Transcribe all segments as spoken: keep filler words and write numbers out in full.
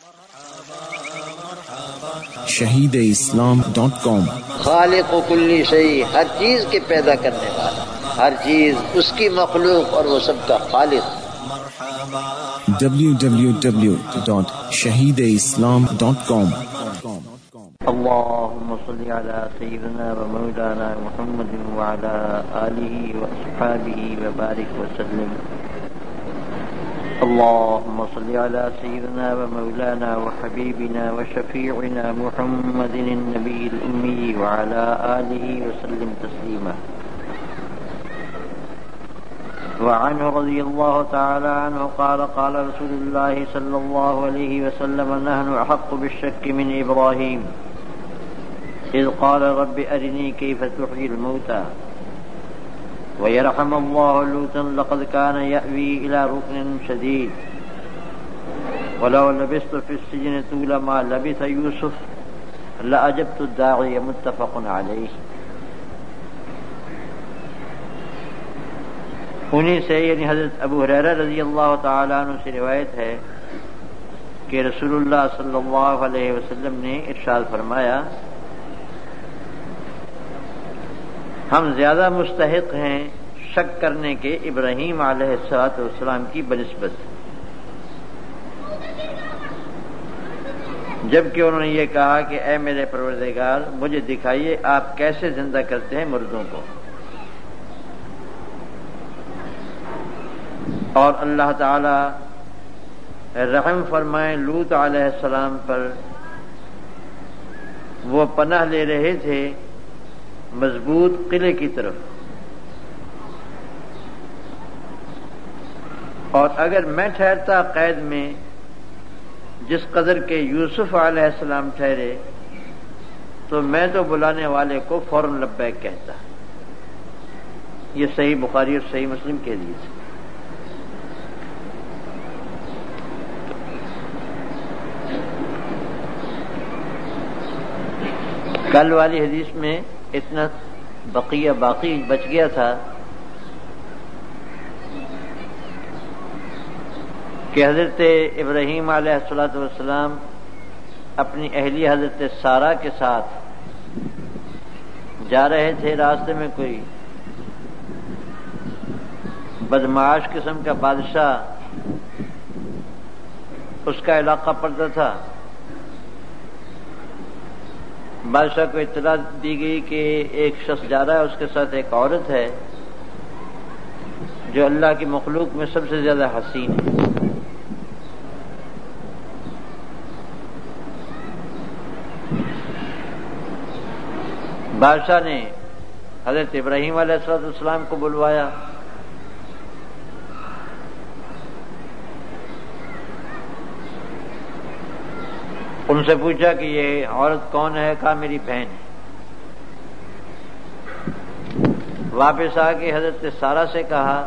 شہید اسلام ڈاٹ کام۔ خالق و کلی شیء، ہر چیز کے پیدا کرنے والا، ہر چیز اس کی مخلوق اور وہ سب کا خالق۔ ڈبلیو ڈبلیو ڈبلیو ڈاٹ شہید اسلام ڈاٹ کام۔ اللهم صل على سيدنا ومولانا محمد وعلى آله وأصحابه وبارك وسلم. اللهم صل على سيدنا ومولانا وحبيبنا وشفيعنا محمد النبي الأمي وعلى آله وسلم تسليما. وعنه رضي الله تعالى عنه قال قال رسول الله صلى الله عليه وسلم: نحن أحق بالشك من إبراهيم إذ قال رب أرني كيف تحيي الموتى. ويرحم الله لوطا لقد كان يأوي إلى ركن شديد ولو لبثت في السجن طول ما لبث يوسف لأجبت الداعي. متفق عليه. انہی سے یعنی حضرت ابو ہریرہ رضی اللہ تعالیٰ عنہ سے روایت ہے کہ رسول اللہ صلی اللہ علیہ وسلم نے ارشاد فرمایا: ہم زیادہ مستحق ہیں شک کرنے کے ابراہیم علیہ الصلوۃ والسلام کی بنسبت، جبکہ انہوں نے یہ کہا کہ اے میرے پروردگار، مجھے دکھائیے آپ کیسے زندہ کرتے ہیں مردوں کو۔ اور اللہ تعالی رحم فرمائے لوط علیہ السلام پر، وہ پناہ لے رہے تھے مضبوط قلعے کی طرف، اور اگر میں ٹھہرتا قید میں جس قدر کے یوسف علیہ السلام ٹھہرے تو میں تو بلانے والے کو فوراً لبیک کہتا۔ یہ صحیح بخاری اور صحیح مسلم کے حدیث ہے۔ کل والی حدیث میں اتنا بقیہ باقی بچ گیا تھا کہ حضرت ابراہیم علیہ الصلوۃ والسلام اپنی اہلیہ حضرت سارہ کے ساتھ جا رہے تھے، راستے میں کوئی بدمعاش قسم کا بادشاہ اس کا علاقہ پڑتا تھا۔ بادشاہ کو اطلاع دی گئی کہ ایک شخص جا رہا ہے، اس کے ساتھ ایک عورت ہے جو اللہ کی مخلوق میں سب سے زیادہ حسین ہے۔ بادشاہ نے حضرت ابراہیم علیہ السلام کو بلوایا، ان سے پوچھا کہ یہ عورت کون ہے؟ کہا میری بہن ہے۔ واپس آ کے حضرت سارہ سے کہا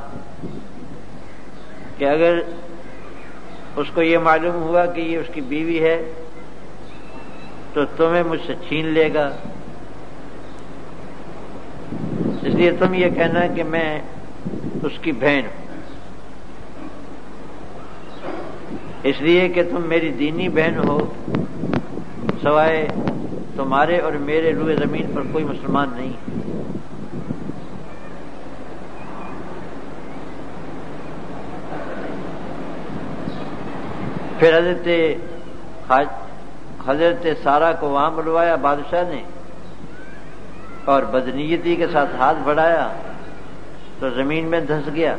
کہ اگر اس کو یہ معلوم ہوا کہ یہ اس کی بیوی ہے تو تمہیں مجھ سے چھین لے گا، اس لیے تم یہ کہنا کہ میں اس کی بہن ہوں، اس لیے کہ تم میری دینی بہن ہو، سوائے تمہارے اور میرے روئے زمین پر کوئی مسلمان نہیں۔ پھر حضرت حضرت سارہ کو وہاں بلوایا بادشاہ نے، اور بدنیتی کے ساتھ ہاتھ بڑھایا تو زمین میں دھنس گیا۔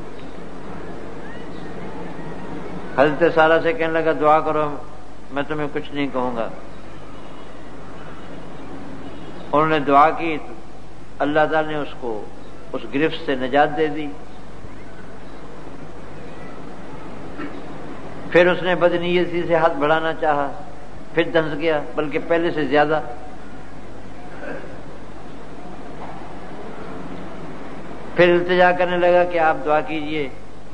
حضرت سارہ سے کہنے لگا دعا کرو، میں تمہیں کچھ نہیں کہوں گا۔ انہوں نے دعا کی، اللہ تعالی نے اس کو اس گرفت سے نجات دے دی۔ پھر اس نے بدنیتی سے ہاتھ بڑھانا چاہا، پھر دھنس گیا، بلکہ پہلے سے زیادہ۔ پھر التجا کرنے لگا کہ آپ دعا کیجئے،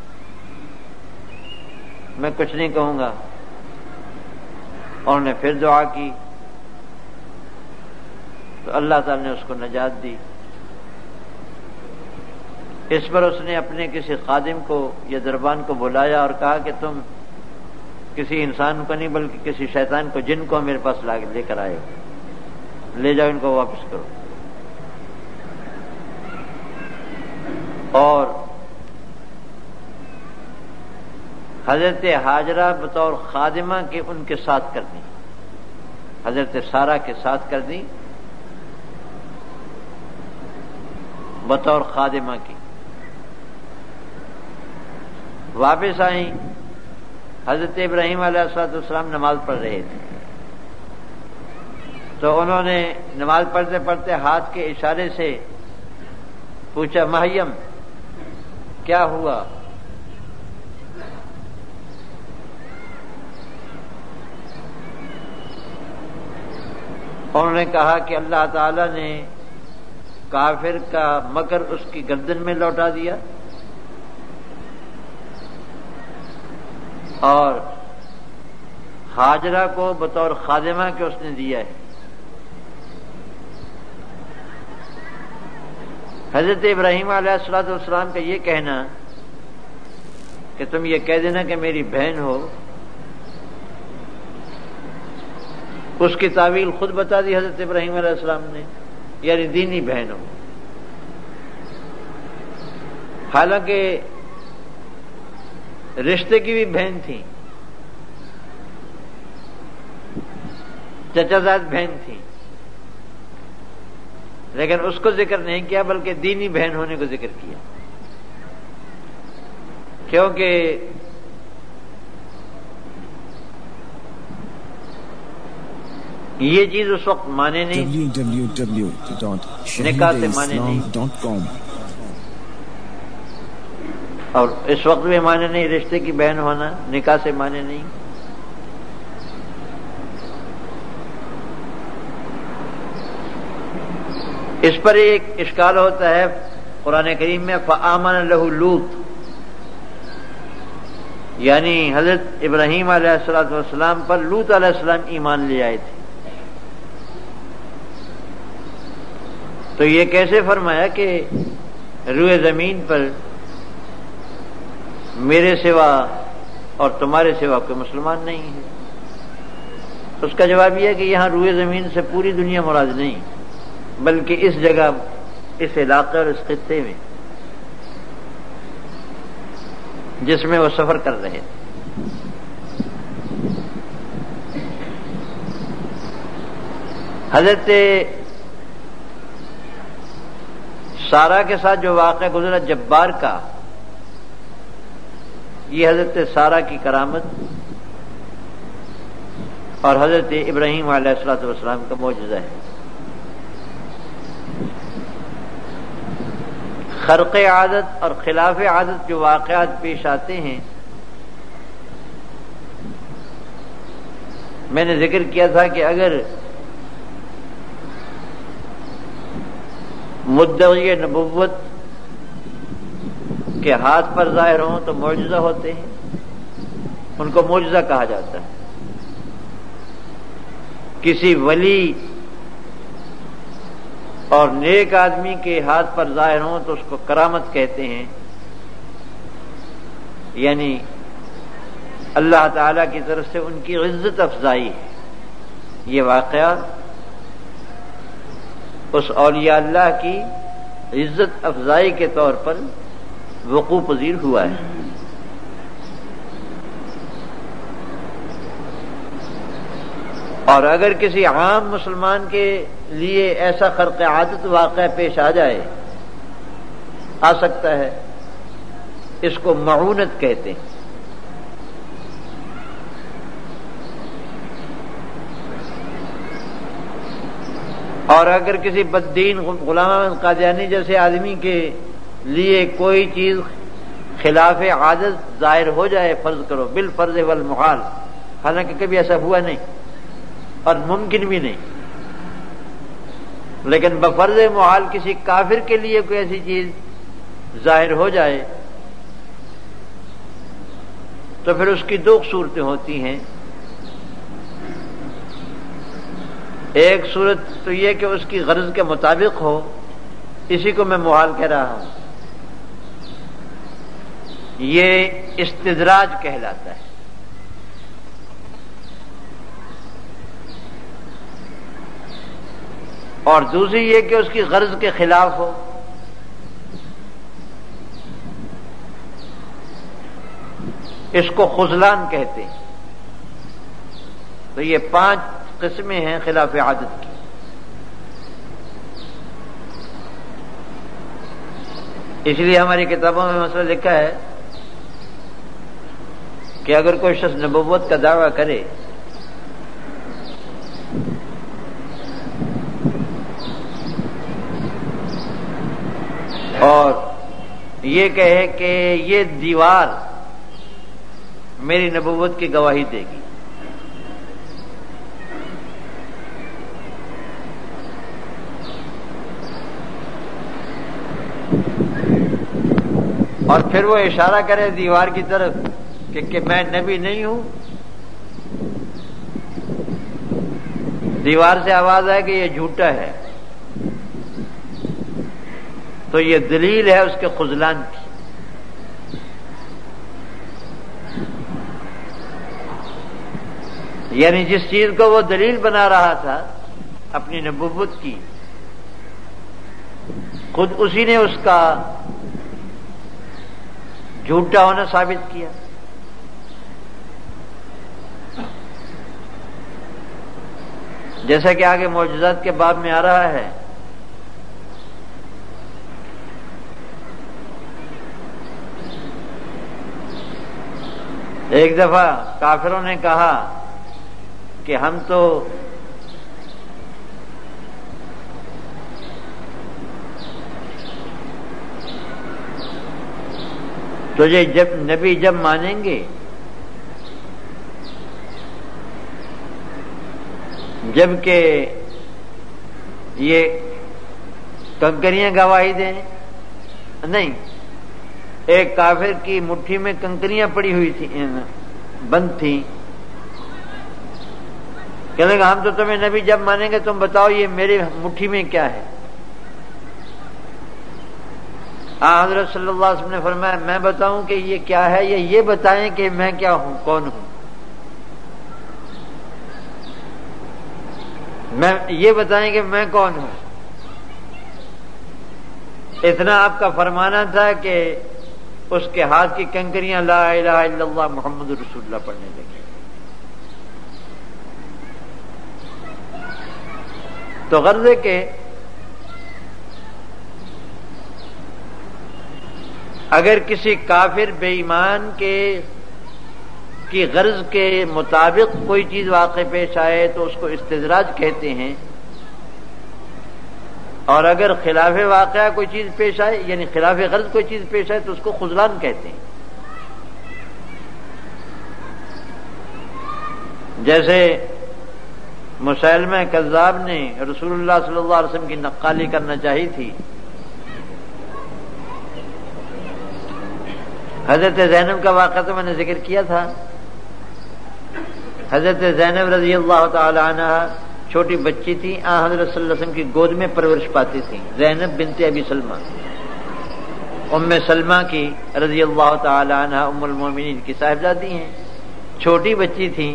میں کچھ نہیں کہوں گا۔ انہوں نے پھر دعا کی تو اللہ تعالی نے اس کو نجات دی۔ اس پر اس نے اپنے کسی خادم کو یا دربان کو بلایا اور کہا کہ تم کسی انسان کو نہیں بلکہ کسی شیطان کو، جن کو میرے پاس لا کے لے کر آئے، لے جاؤ ان کو واپس کرو. اور حضرت ہاجرہ بطور خادمہ کے ان کے ساتھ کر دی، حضرت سارہ کے ساتھ کر دی بطور خادمہ کی. واپس آئیں، حضرت ابراہیم علیہ الصلوۃ والسلام نماز پڑھ رہے تھے، تو انہوں نے نماز پڑھتے پڑھتے ہاتھ کے اشارے سے پوچھا مریم کیا ہوا؟ انہوں نے کہا کہ اللہ تعالی نے کافر کا مکر اس کی گردن میں لوٹا دیا اور ہاجرہ کو بطور خادمہ کے اس نے دیا ہے. حضرت ابراہیم علیہ الصلوۃ والسلام کا یہ کہنا کہ تم یہ کہہ دینا کہ میری بہن ہو، اس کی تعویل خود بتا دی حضرت ابراہیم علیہ السلام نے، یعنی دینی بہن ہو. حالانکہ رشتے کی بھی بہن تھی، چچا زاد بہن تھی، لیکن اس کو ذکر نہیں کیا بلکہ دینی بہن ہونے کو ذکر کیا، کیونکہ یہ چیز اس وقت مانے نہیں، ڈبلیو ڈبلیو ڈبلیو ڈاٹ نکاح سے شہید مانے اسلام نہیں، ڈاٹ کام. اور اس وقت بھی مانے نہیں، رشتے کی بہن ہونا نکاح سے مانے نہیں. اس پر ایک اشکال ہوتا ہے قرآن کریم میں فآمن لہ لوط، یعنی حضرت ابراہیم علیہ الصلوۃ والسلام پر لوط علیہ السلام ایمان لے آئے تھے. تو یہ کیسے فرمایا کہ روئے زمین پر میرے سوا اور تمہارے سوا کوئی مسلمان نہیں ہے؟ اس کا جواب یہ ہے کہ یہاں روئے زمین سے پوری دنیا مراد نہیں، بلکہ اس جگہ، اس علاقے اور اس خطے میں جس میں وہ سفر کر رہے تھے. حضرت سارہ کے ساتھ جو واقعہ گزرا جبار کا، یہ حضرت سارہ کی کرامت اور حضرت ابراہیم علیہ الصلوۃ والسلام کا معجزہ ہے. خرق عادت اور خلاف عادت جو واقعات پیش آتے ہیں، میں نے ذکر کیا تھا کہ اگر مدعی نبوت کے ہاتھ پر ظاہر ہوں تو معجزہ ہوتے ہیں، ان کو معجزہ کہا جاتا ہے. کسی ولی اور نیک آدمی کے ہاتھ پر ظاہر ہوں تو اس کو کرامت کہتے ہیں، یعنی اللہ تعالی کی طرف سے ان کی عزت افزائی ہے. یہ واقعہ اس اولیاء اللہ کی عزت افزائی کے طور پر وقوع پذیر ہوا ہے. اور اگر کسی عام مسلمان کے لیے ایسا خرق عادت واقعہ پیش آ جائے، آ سکتا ہے، اس کو معونت کہتے ہیں. اور اگر کسی بددین غلام احمد قادیانی جیسے آدمی کے لیے کوئی چیز خلاف عادت ظاہر ہو جائے، فرض کرو بالفرض والمحال، حالانکہ کبھی ایسا ہوا نہیں اور ممکن بھی نہیں، لیکن بفرض محال کسی کافر کے لیے کوئی ایسی چیز ظاہر ہو جائے تو پھر اس کی دو صورتیں ہوتی ہیں. ایک صورت تو یہ کہ اس کی غرض کے مطابق ہو، اسی کو میں محال کہہ رہا ہوں، یہ استدراج کہلاتا ہے. اور دوسری یہ کہ اس کی غرض کے خلاف ہو. اس کو خذلان کہتے ہیں. تو یہ پانچ قسمیں ہیں خلاف عادت کی. اس لیے ہماری کتابوں میں مسئلہ لکھا ہے کہ اگر کوئی شخص نبوت کا دعویٰ کرے اور یہ کہے کہ یہ دیوار میری نبوت کی گواہی دے گی، اور پھر وہ اشارہ کرے دیوار کی طرف کہ, کہ میں نبی نہیں ہوں، دیوار سے آواز آئے کہ یہ جھوٹا ہے، تو یہ دلیل ہے اس کے خذلان کی. یعنی جس چیز کو وہ دلیل بنا رہا تھا اپنی نبوت کی، خود اسی نے اس کا جھوٹا ہونا ثابت کیا. جیسا کہ آگے معجزات کے باب میں آ رہا ہے، ایک دفعہ کافروں نے کہا کہ ہم تو تجھے جب نبی جب مانیں گے جب کہ یہ کنکریاں گواہی دیں. نہیں، ایک کافر کی مٹھی میں کنکریاں پڑی ہوئی تھی، بند تھیں. کہنے لگا ہم تو تمہیں نبی جب مانیں گے، تم بتاؤ یہ میری مٹھی میں کیا ہے. حضرت صلی اللہ علیہ وسلم نے فرمایا میں بتاؤں کہ یہ کیا ہے، یا یہ بتائیں کہ میں کیا ہوں، کون ہوں. میں یہ بتائیں کہ میں کون ہوں. اتنا آپ کا فرمانا تھا کہ اس کے ہاتھ کی کنکریاں لا الہ الا اللہ محمد رسول اللہ پڑھنے لگی. تو غرض ہے کہ اگر کسی کافر بے ایمان کے کی غرض کے مطابق کوئی چیز واقع پیش آئے تو اس کو استدراج کہتے ہیں، اور اگر خلاف واقعہ کوئی چیز پیش آئے یعنی خلاف غرض کوئی چیز پیش آئے تو اس کو خذلان کہتے ہیں. جیسے مسیلمہ کذاب نے رسول اللہ صلی اللہ علیہ وسلم کی نقالی کرنا چاہی تھی. حضرت زینب کا واقعہ تو میں نے ذکر کیا تھا. حضرت زینب رضی اللہ تعالی عنہ چھوٹی بچی تھی، آن حضرت صلی اللہ علیہ وسلم کی گود میں پرورش پاتی تھی. زینب بنت ابی سلمہ، ام سلمہ کی رضی اللہ تعالی عنہ ام المومنین کی صاحبزادی ہیں. چھوٹی بچی تھی،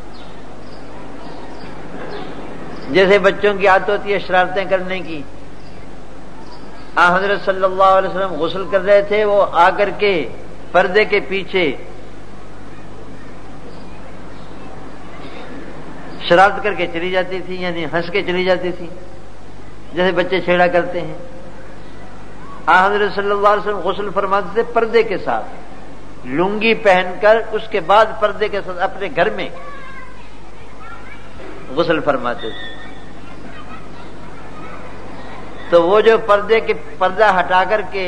جیسے بچوں کی عادت ہوتی ہے شرارتیں کرنے کی. آن حضرت صلی اللہ علیہ وسلم غسل کر رہے تھے، وہ آ کر کے پردے کے پیچھے شرارت کر کے چلی جاتی تھی، یعنی ہنس کے چلی جاتی تھی جیسے بچے چھیڑا کرتے ہیں. آن حضرت صلی اللہ علیہ وسلم غسل فرماتے تھے پردے کے ساتھ، لنگی پہن کر اس کے بعد پردے کے ساتھ اپنے گھر میں غسل فرماتے تھے. تو وہ جو پردے کے پردہ ہٹا کر کے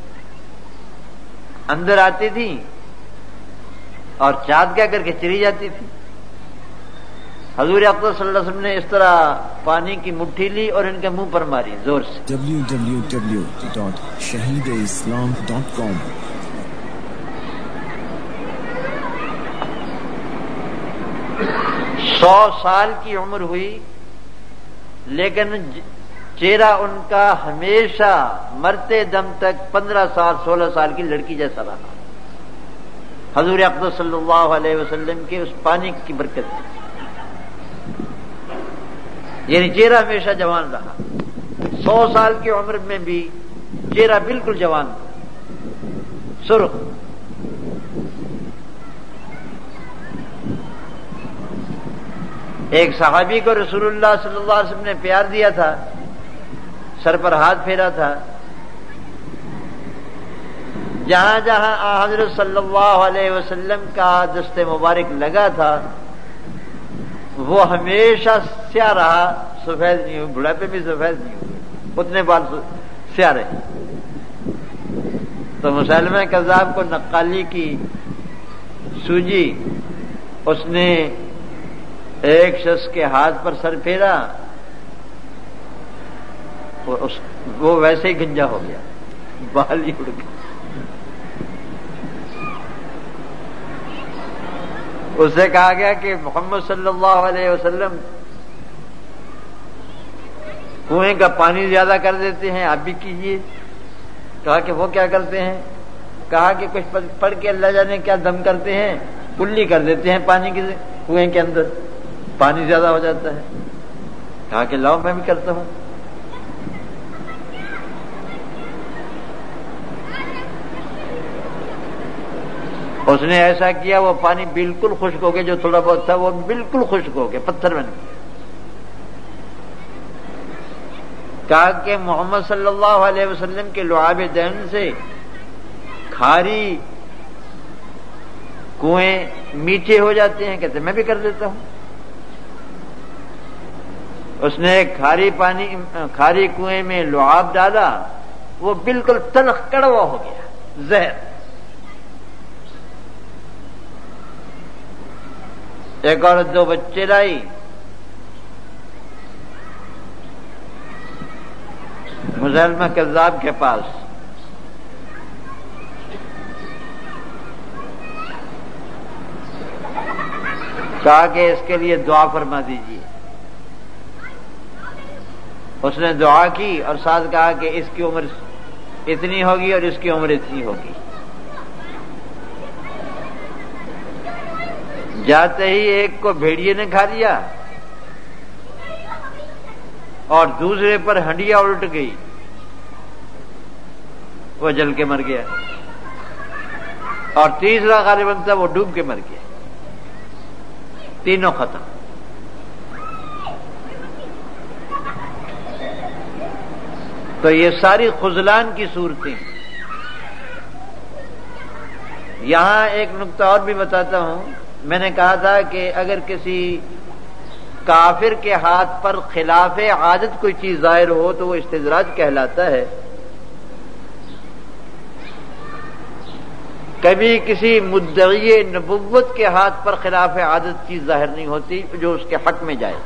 اندر آتی تھی اور چاند کیا کر کے چلی جاتی تھی. حضور اقدس صلی اللہ علیہ وسلم نے اس طرح پانی کی مٹھی لی اور ان کے منہ پر ماری زور سے. ڈبلیو ڈبلیو ڈبلیو ڈاٹ شہید اسلام ڈاٹ کام. سو سال کی عمر ہوئی لیکن چہرہ ان کا ہمیشہ مرتے دم تک پندرہ سال سولہ سال کی لڑکی جیسا رہا. حضور اقدس صلی اللہ علیہ وسلم کے اس پانی کی برکت سے. یعنی چہرہ ہمیشہ جوان رہا، سو سال کی عمر میں بھی چہرہ بالکل جوان تھا، سرخ۔ ایک صحابی کو رسول اللہ صلی اللہ علیہ وسلم نے پیار دیا تھا، سر پر ہاتھ پھیرا تھا، جہاں جہاں حضرت صلی اللہ علیہ وسلم کا دست مبارک لگا تھا وہ ہمیشہ سیاہ رہا، سفید نہیں ہوئی، بڑھاپے بھی سفید نہیں ہوئی، اتنے بال سیاہ رہے۔ تو مسلمہ کذاب کو نقالی کی سوجی، اس نے ایک شخص کے ہاتھ پر سر پھیرا، وہ ویسے ہی گنجا ہو گیا، بال ہی اڑ گئے۔ اسے کہا گیا کہ محمد صلی اللہ علیہ وسلم کنویں کا پانی زیادہ کر دیتے ہیں، آپ بھی کیجیے۔ کہا کہ وہ کیا کرتے ہیں؟ کہا کہ کچھ پڑھ کے اللہ جانے کیا دم کرتے ہیں، کلی کر دیتے ہیں پانی کے کنویں کے اندر، پانی زیادہ ہو جاتا ہے۔ کہا کہ لاؤ میں بھی کرتا ہوں۔ اس نے ایسا کیا، وہ پانی بالکل خشک ہو گیا، جو تھوڑا بہت تھا وہ بالکل خشک ہو گیا، پتھر بن گیا۔ کہا کہ محمد صلی اللہ علیہ وسلم کے لعاب دہن سے کھاری کنویں میٹھے ہو جاتے ہیں، کہتے میں بھی کر دیتا ہوں۔ اس نے کھاری پانی کھاری کنویں میں لعاب ڈالا، وہ بالکل تلخ کڑوا ہو گیا، زہر۔ ایک عورت دو بچے لائی، مسلمہ کذاب کے پاس، کہا کہ اس کے لیے دعا فرما دیجیے۔ اس نے دعا کی اور ساتھ کہا کہ اس کی عمر اتنی ہوگی اور اس کی عمر اتنی ہوگی۔ جاتے ہی ایک کو بھیڑیے نے کھا لیا اور دوسرے پر ہنڈیا الٹ گئی، وہ جل کے مر گیا، اور تیسرا غالباً تھا وہ ڈوب کے مر گیا، تینوں ختم۔ تو یہ ساری خذلان کی صورتیں۔ یہاں ایک نقطہ اور بھی بتاتا ہوں، میں نے کہا تھا کہ اگر کسی کافر کے ہاتھ پر خلاف عادت کوئی چیز ظاہر ہو تو وہ استدراج کہلاتا ہے۔ کبھی کسی مدعی نبوت کے ہاتھ پر خلاف عادت چیز ظاہر نہیں ہوتی جو اس کے حق میں جائے۔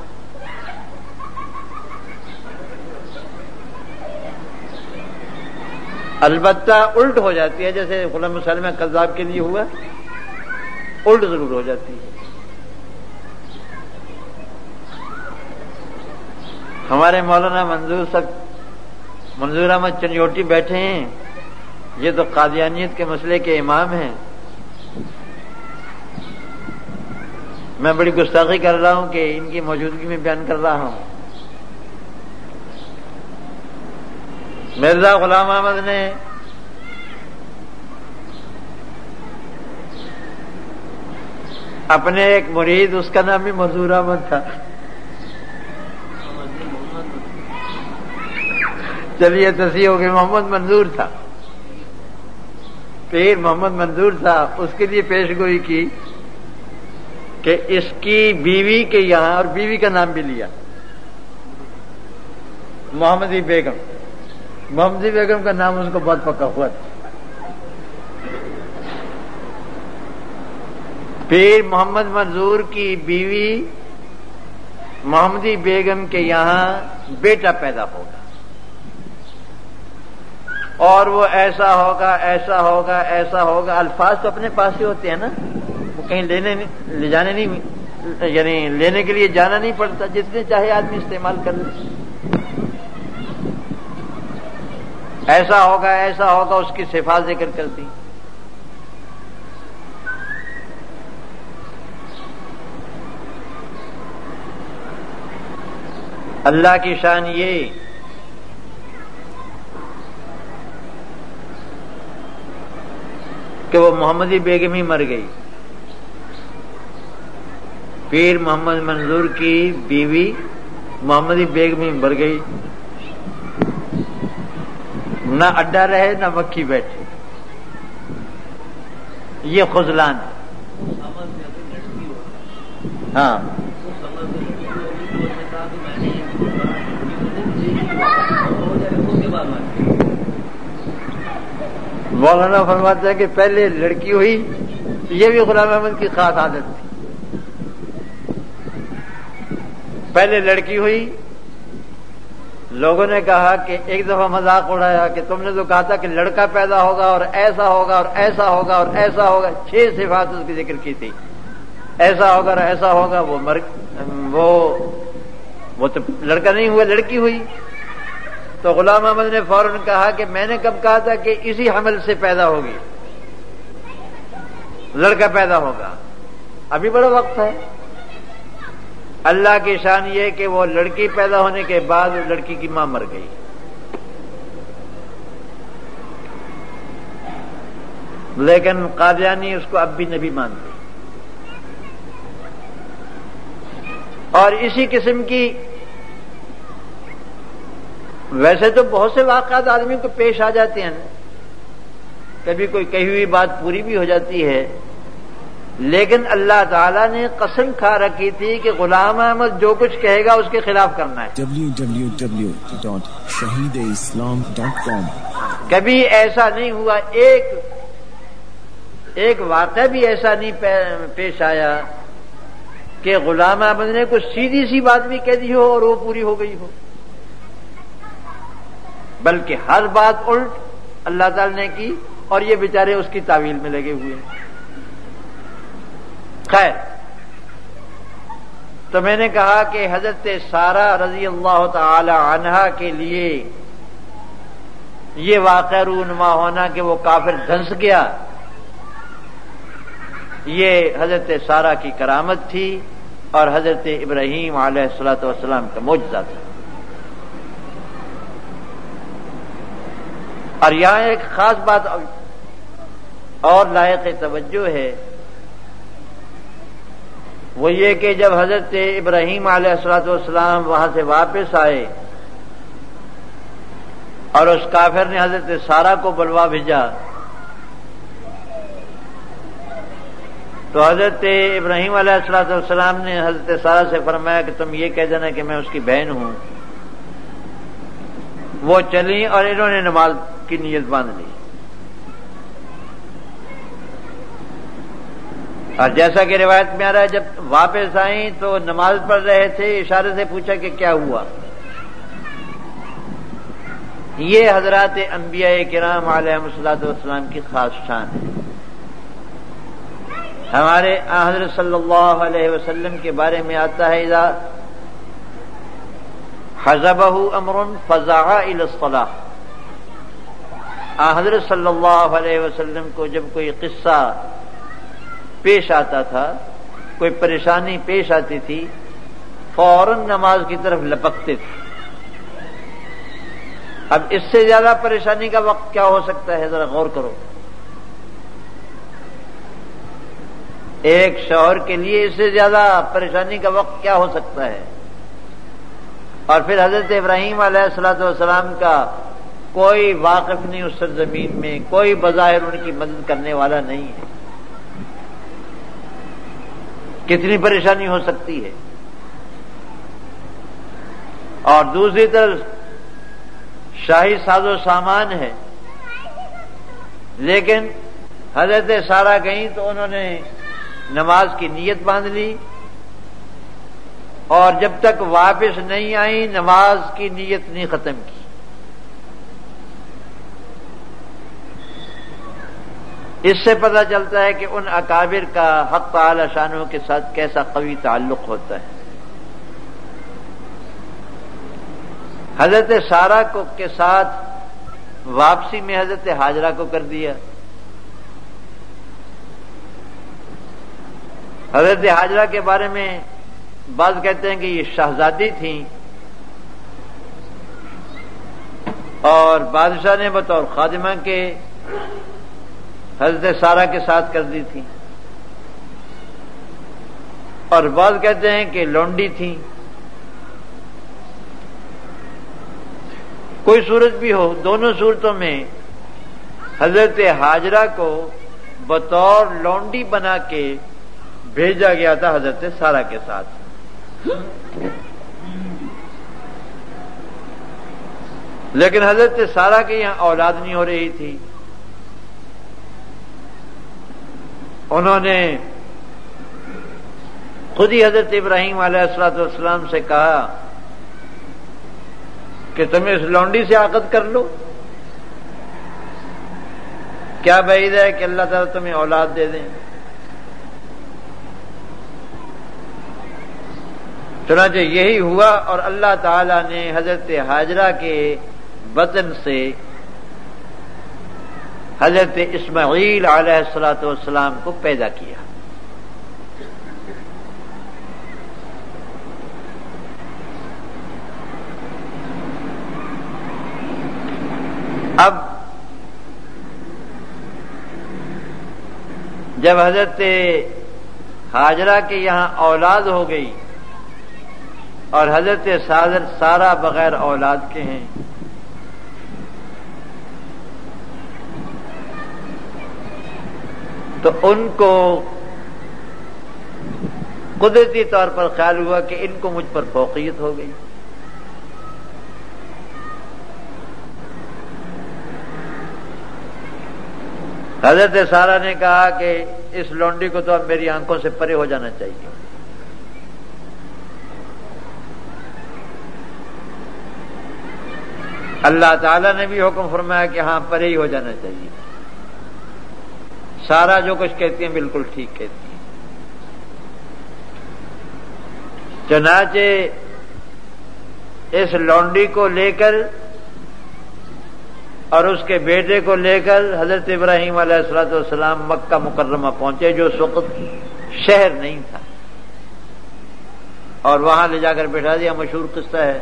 البتہ الٹ ہو جاتی ہے، جیسے غلام مسلمہ کذاب کے لیے ہوا، الٹ ضرور ہو جاتی ہے۔ ہمارے مولانا منظور صاحب منظور احمد چنیوٹی بیٹھے ہیں، یہ تو قادیانیت کے مسئلے کے امام ہیں۔ میں بڑی گستاخی کر رہا ہوں کہ ان کی موجودگی میں بیان کر رہا ہوں۔ مرزا غلام احمد نے اپنے ایک مرید، اس کا نام بھی منظور احمد تھا، چلیے تصحیح ہو گئی، محمد منظور تھا، پیر محمد منظور تھا، اس کے لیے پیش گوئی کی کہ اس کی بیوی کے یہاں، اور بیوی کا نام بھی لیا، محمدی بیگم، محمدی بیگم کا نام اس کو بہت پکا ہوا تھا۔ پیر محمد منظور کی بیوی محمدی بیگم کے یہاں بیٹا پیدا ہوگا، اور وہ ایسا ہوگا ایسا ہوگا ایسا ہوگا، الفاظ تو اپنے پاس ہی ہوتے ہیں نا، وہ کہیں لینے لے جانے نہیں، یعنی لینے کے لیے جانا نہیں پڑتا، جتنے چاہے آدمی استعمال کر لے۔ ایسا ہوگا ایسا ہوگا، اس کی صفات ذکر کرتی۔ اللہ کی شان یہ کہ وہ محمدی بیگم ہی مر گئی، پیر محمد منظور کی بیوی محمدی بیگم ہی مر گئی، نہ اڈا رہے نہ مکھی بیٹھے، یہ خذلان ہے۔ ہاں مولانا فرماتے ہیں کہ پہلے لڑکی ہوئی، یہ بھی غلام احمد کی خاص عادت تھی، پہلے لڑکی ہوئی، لوگوں نے کہا کہ ایک دفعہ مذاق اڑایا کہ تم نے تو کہا تھا کہ لڑکا پیدا ہوگا اور ایسا ہوگا اور ایسا ہوگا اور ایسا ہوگا، چھ صفات اس کی ذکر کی تھی، ایسا ہوگا اور ایسا ہوگا، وہ مر وہ وہ تو لڑکا نہیں ہوا، لڑکی ہوئی۔ تو غلام احمد نے فوراً کہا کہ میں نے کب کہا تھا کہ اسی حمل سے پیدا ہوگی، لڑکا پیدا ہوگا، ابھی بڑا وقت ہے۔ اللہ کی شان یہ کہ وہ لڑکی پیدا ہونے کے بعد لڑکی کی ماں مر گئی۔ لیکن قادیانی اس کو اب بھی نبی مانتے، اور اسی قسم کی ویسے تو بہت سے واقعات آدمی کو پیش آ جاتے ہیں، کبھی کوئی کہی ہوئی بات پوری بھی ہو جاتی ہے، لیکن اللہ تعالیٰ نے قسم کھا رکھی تھی کہ غلام احمد جو کچھ کہے گا اس کے خلاف کرنا ہے۔ ڈبلیو ڈبلیو ڈبلیو ڈاٹ شہید اسلام ڈاٹ کام۔ کبھی ایسا نہیں ہوا، ایک ایک واقعہ بھی ایسا نہیں پیش آیا کہ غلام احمد نے کچھ سیدھی سی بات بھی کہہ دی ہو اور وہ پوری ہو گئی ہو، بلکہ ہر بات الٹ اللہ تعالی نے کی اور یہ بیچارے اس کی تعویل میں لگے ہوئے ہیں۔ خیر، تو میں نے کہا کہ حضرت سارہ رضی اللہ تعالی عنہا کے لیے یہ واقعہ رونما ہونا کہ وہ کافر دھنس گیا، یہ حضرت سارہ کی کرامت تھی اور حضرت ابراہیم علیہ الصلوۃ والسلام کا معجزہ تھا۔ اور یہاں ایک خاص بات اور لائق توجہ ہے، وہ یہ کہ جب حضرت ابراہیم علیہ الصلوۃ والسلام وہاں سے واپس آئے اور اس کافر نے حضرت سارہ کو بلوا بھیجا، تو حضرت ابراہیم علیہ الصلوۃ والسلام نے حضرت سارہ سے فرمایا کہ تم یہ کہہ دینا کہ میں اس کی بہن ہوں۔ وہ چلی اور انہوں نے نماز کی نیت باندھ لی، اور جیسا کہ روایت میں آ رہا ہے جب واپس آئیں تو نماز پڑھ رہے تھے، اشارے سے پوچھا کہ کیا ہوا۔ یہ حضرات انبیاء کرام علیہم الصلوۃ والسلام کی خاص شان ہے۔ ہمارے حضرت صلی اللہ علیہ وسلم کے بارے میں آتا ہے اذا حزبہ امر فزع الی الصلاۃ، حضرت صلی اللہ علیہ وسلم کو جب کوئی قصہ پیش آتا تھا، کوئی پریشانی پیش آتی تھی، فوراً نماز کی طرف لپکتے تھے۔ اب اس سے زیادہ پریشانی کا وقت کیا ہو سکتا ہے، ذرا غور کرو۔ ایک شوہر کے لیے اس سے زیادہ پریشانی کا وقت کیا ہو سکتا ہے؟ اور پھر حضرت ابراہیم علیہ الصلوۃ والسلام کا کوئی واقف نہیں اس سرزمین میں، کوئی بظاہر ان کی مدد کرنے والا نہیں ہے، کتنی پریشانی ہو سکتی ہے۔ اور دوسری طرف شاہی ساز و سامان ہے، لیکن حضرت سارہ گئیں تو انہوں نے نماز کی نیت باندھ لی، اور جب تک واپس نہیں آئی نماز کی نیت نہیں ختم کی۔ اس سے پتہ چلتا ہے کہ ان اکابر کا حق تعالی شانوں کے ساتھ کیسا قوی تعلق ہوتا ہے۔ حضرت سارہ کو کے ساتھ واپسی میں حضرت ہاجرہ کو کر دیا۔ حضرت ہاجرہ کے بارے میں بعض کہتے ہیں کہ یہ شہزادی تھیں، اور بادشاہ نے بطور خادمہ کے حضرت سارہ کے ساتھ کر دی تھی، اور بعض کہتے ہیں کہ لونڈی تھی۔ کوئی صورت بھی ہو، دونوں صورتوں میں حضرت ہاجرہ کو بطور لونڈی بنا کے بھیجا گیا تھا حضرت سارہ کے ساتھ۔ لیکن حضرت سارہ کے یہاں اولاد نہیں ہو رہی تھی، انہوں نے خود ہی حضرت ابراہیم علیہ الصلوۃ والسلام سے کہا کہ تمہیں اس لونڈی سے عقد کر لو، کیا بعید ہے کہ اللہ تعالیٰ تمہیں اولاد دے دیں۔ چنانچہ یہی ہوا، اور اللہ تعالیٰ نے حضرت ہاجرہ کے بطن سے حضرت اسماعیل علیہ الصلوۃ والسلام کو پیدا کیا۔ اب جب حضرت ہاجرہ کے یہاں اولاد ہو گئی اور حضرت سارہ بغیر اولاد کے ہیں، تو ان کو قدرتی طور پر خیال ہوا کہ ان کو مجھ پر فوقیت ہو گئی۔ حضرت سارہ نے کہا کہ اس لونڈی کو تو اب میری آنکھوں سے پرے ہو جانا چاہیے۔ اللہ تعالیٰ نے بھی حکم فرمایا کہ ہاں پرے ہی ہو جانا چاہیے۔ سارا جو کچھ کہتی ہیں بالکل ٹھیک کہتی ہیں۔ چنانچہ اس لونڈی کو لے کر اور اس کے بیٹے کو لے کر حضرت ابراہیم علیہ الصلوۃ والسلام مکہ مکرمہ پہنچے، جو اس وقت شہر نہیں تھا، اور وہاں لے جا کر بٹھا دیا۔ مشہور قصہ ہے،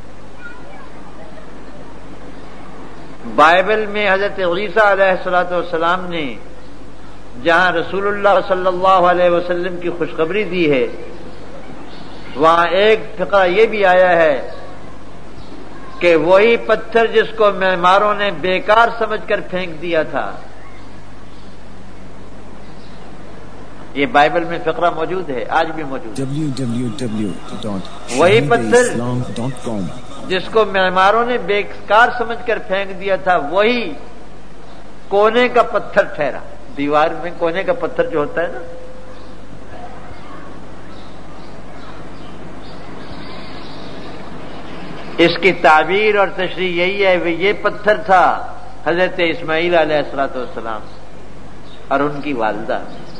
بائبل میں حضرت عیسیٰ علیہ الصلوۃ والسلام نے جہاں رسول اللہ صلی اللہ علیہ وسلم کی خوشخبری دی ہے، وہاں ایک فقرہ یہ بھی آیا ہے کہ وہی پتھر جس کو معماروں نے بیکار سمجھ کر پھینک دیا تھا، یہ بائبل میں فقرہ موجود ہے، آج بھی موجود ہے۔ ڈبلیو ڈبلیو ڈبلیو ڈاٹ وہی پتھر اسلام ڈاٹ کام جس کو معماروں نے بیکار سمجھ کر پھینک دیا تھا، وہی کونے کا پتھر ٹھہرا۔ دیوار میں کونے کا پتھر جو ہوتا ہے نا، اس کی تعبیر اور تشریح یہی ہے، یہ پتھر تھا حضرت اسماعیل علیہ الصلوۃ والسلام اور ان کی والدہ۔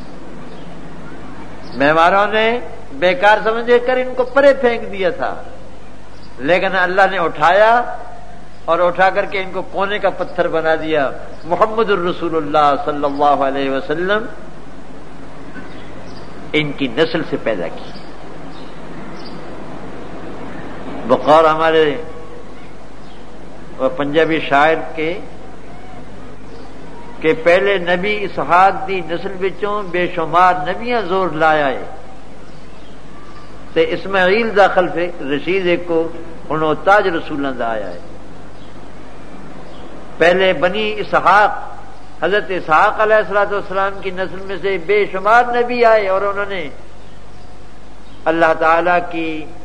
معماروں نے بیکار سمجھ کر ان کو پرے پھینک دیا تھا، لیکن اللہ نے اٹھایا اور اٹھا کر کے ان کو کونے کا پتھر بنا دیا۔ محمد الرسول اللہ صلی اللہ علیہ وسلم ان کی نسل سے پیدا کی۔ بقول ہمارے پنجابی شاعر کے کہ پہلے نبی اسحاق دی نسل وچوں بے شمار نبیاں زور لایا ہے، تے اسماعیل دا خلف رشید ایک کو انہوں تاج رسولاں دا آیا ہے۔ پہلے بنی اسحاق حضرت اسحاق علیہ الصلوۃ والسلام کی نسل میں سے بے شمار نبی آئے، اور انہوں نے اللہ تعالی کی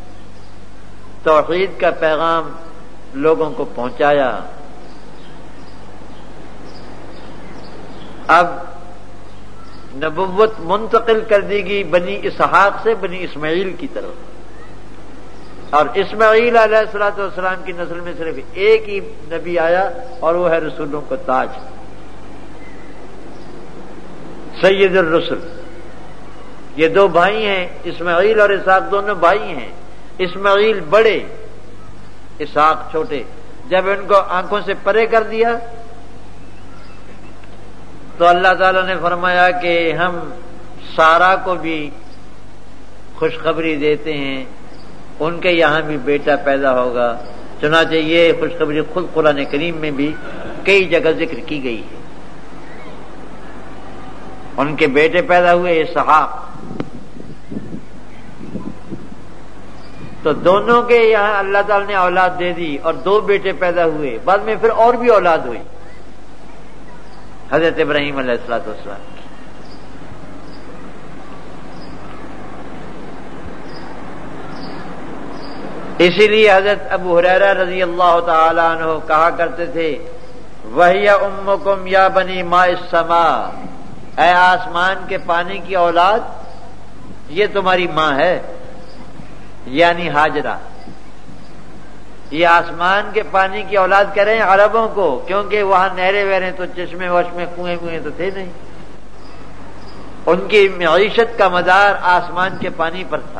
توحید کا پیغام لوگوں کو پہنچایا۔ اب نبوت منتقل کر دی گئی بنی اسحاق سے بنی اسماعیل کی طرف، اور اسماعیل علیہ الصلوۃ والسلام کی نسل میں صرف ایک ہی نبی آیا، اور وہ ہے رسولوں کا تاج، سید الرسل۔ یہ دو بھائی ہیں، اسماعیل اور اسحاق دونوں بھائی ہیں۔ اسماعیل بڑے، اسحاق چھوٹے۔ جب ان کو آنکھوں سے پرے کر دیا تو اللہ تعالی نے فرمایا کہ ہم سارا کو بھی خوشخبری دیتے ہیں، ان کے یہاں بھی بیٹا پیدا ہوگا، چنانچہ یہ خوشخبری خود قرآن کریم میں بھی کئی جگہ ذکر کی گئی ہے. ان کے بیٹے پیدا ہوئے اسحاق، تو دونوں کے یہاں اللہ تعالی نے اولاد دے دی اور دو بیٹے پیدا ہوئے. بعد میں پھر اور بھی اولاد ہوئی حضرت ابراہیم علیہ الصلوۃ والسلام کی. اسی لیے حضرت ابو ہریرہ رضی اللہ تعالی عنہ کہا کرتے تھے وَهِيَ أُمُّكُمْ يَا بَنِي مَاءِ السَّمَاءِ، اے آسمان کے پانی کی اولاد یہ تمہاری ماں ہے، یعنی ہاجرہ. یہ آسمان کے پانی کی اولاد کہہ رہے ہیں عربوں کو، کیونکہ وہاں نہریں وہریں تو چشمے وشمے کنویں کنویں تو تھے نہیں. ان کی معیشت کا مدار آسمان کے پانی پر تھا.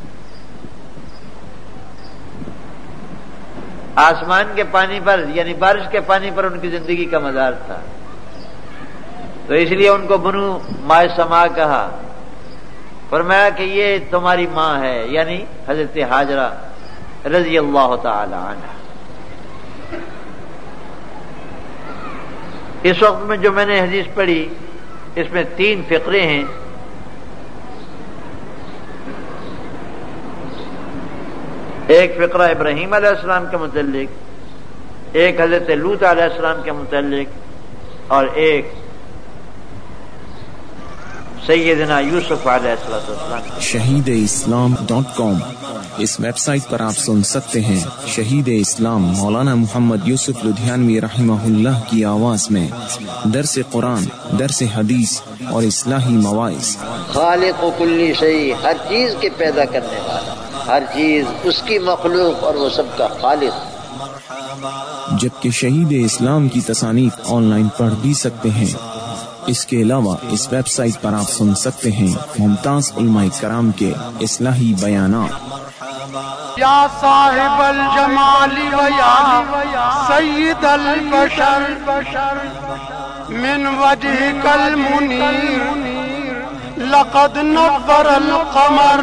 آسمان کے پانی پر یعنی بارش کے پانی پر ان کی زندگی کا مدار تھا. تو اس لیے ان کو بنو مائے سما کہا. فرمایا کہ یہ تمہاری ماں ہے، یعنی حضرت ہاجرہ رضی اللہ تعالی عنہ. اس وقت میں جو میں نے حدیث پڑھی اس میں تین فقرے ہیں. ایک فقرہ ابراہیم علیہ السلام کے متعلق، ایک حضرت لوط علیہ السلام کے متعلق، اور ایک سیدنا یوسف علیہ السلام. شہید اسلام ڈاٹ کام، اس ویب سائٹ پر آپ سن سکتے ہیں شہید اسلام مولانا محمد یوسف لدھیانوی رحمہ اللہ کی آواز میں درس قرآن، درس حدیث اور اصلاحی مواعظ. خالق و کلی شیء، ہر چیز کے پیدا کرنے والا، ہر چیز اس کی مخلوق اور وہ سب کا خالق. جبکہ شہید اسلام کی تصانیف آن لائن پڑھ بھی سکتے ہیں. اس کے علاوہ اس ویب سائٹ پر آپ سن سکتے ہیں ممتاز علماء کرام کے اصلاحی بیانات. یا صاحب الجمال و یا سید البشر من وجهك المنیر لقد نور القمر.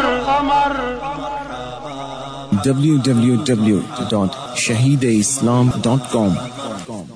ڈبلیو ڈبلیو ڈبلیو ڈاٹ شہید اسلام ڈاٹ کام